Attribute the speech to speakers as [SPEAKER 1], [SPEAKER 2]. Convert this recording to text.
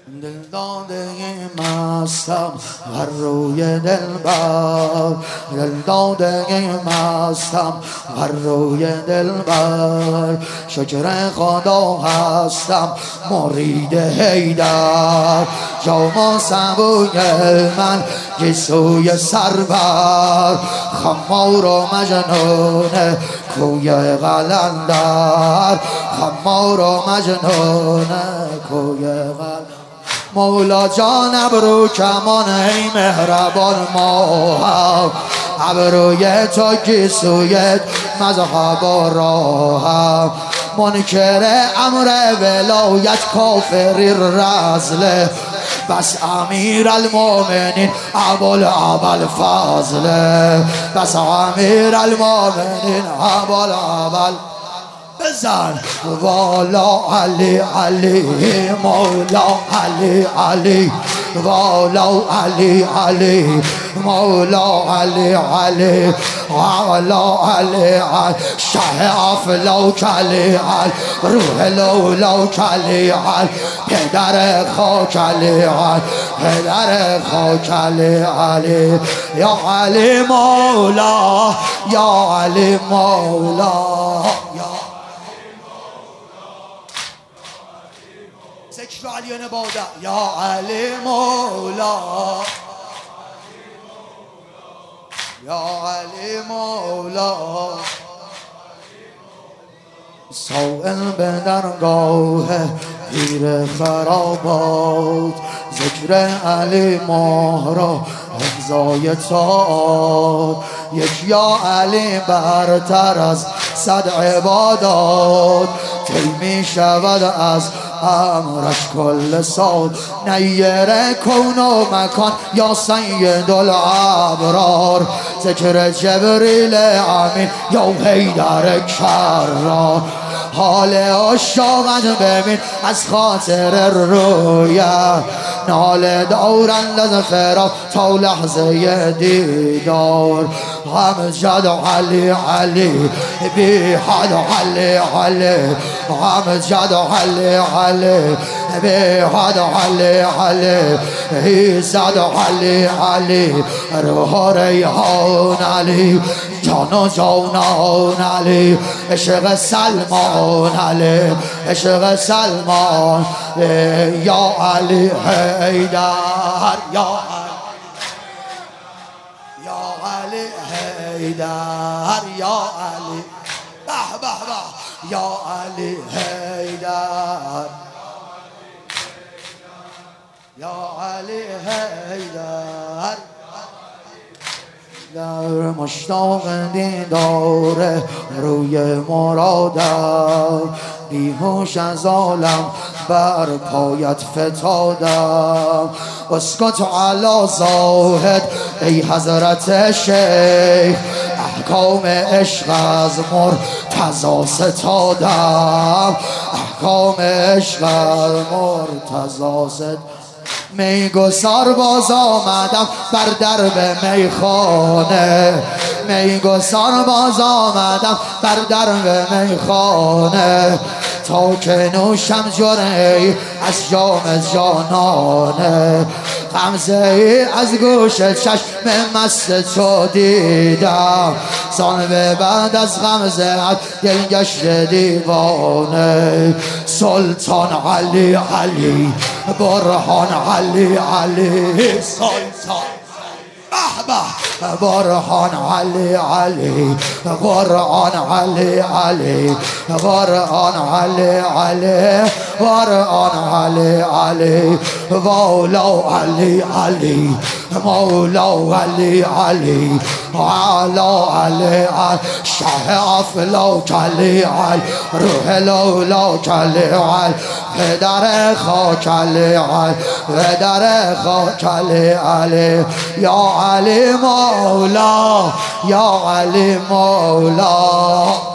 [SPEAKER 1] دل داده مستم بر روی دلبر، دل داده مستم بر روی دلبر. شکر خدا هستم مرید حیدر، جام سبوی من گیسوی سربر. خمار و مجنون کوی قلندر، خمار و مجنون کوی قلندر. مولا جان ابرو کمان ای مهربان ماه، ابروی تو گیسوی مذهب و راه. منکر امر ولایت کافری رزله، بس امیر المؤمنین ابوالعبل فضله، بس امیر المؤمنین ابوالعبل. بزن والا علی علی مولا علی علی، والا علی علی مولا علی علی، والا علی علی شه افلاک علی علی، روح لولاک علی علی، پدر خاک علی علی، پدر خاک علی علی. یا علی مولا، یا علی مولا، ذکر علی نباده. یا علی مولا، یا علی مولا. سائل به درگاه پیر خرابات، ذکر علی ماه را امضای طاعات. یک یا علی برتر از صد عبادات، طی می شود از امرش کل سال. نیر کون و مکان یا سید الابرار، ذکر جبریل امین یا حیدر کرار. حال عشاقت ببین از خاطر رویت، ناله دارند از فراق تا لحظه دیدار. امجد علی علی بی حد علی علی، امجد علی علی بی حد علی علی، ایزد علی علی روح ریحان علی، جان و جانان علی، عشق سلمان علی، عشق سلمان. یا علی حیدر، یا علی حیدر، یا علی به به به، یا علی حیدر، یا علی حیدر. در مشتاق دیدار روی مرادم، بیهوش از عالم بر پایت فتادم. اسکت علی زاهد ای حضرت شیخ، احکام عشق از مرتضی ستادم، احکام عشق از مرتضی ستادم. میگسار باز آمدم بر درب میخانه، میگسار باز آمدم بر درب میخانه، تا که نوشم جرعی از جام جانانه. غمزه ای از گوش چشم مست تو دیدم، زان به بعد از غمزه ات دل گشت دیوانه. سلطان علی علی برهان علی علی، سلطان برهان علی علی، قرآن علی علی، قرآن علی علی، قرآن علی علی. مولا علی علی مولا علی علی، علا علی علی شه افلاک علی علی، روح لولاک علی علی، پدر خاک علی علی، پدر خاک علی علی. یا علی مولا، یا علی مولا.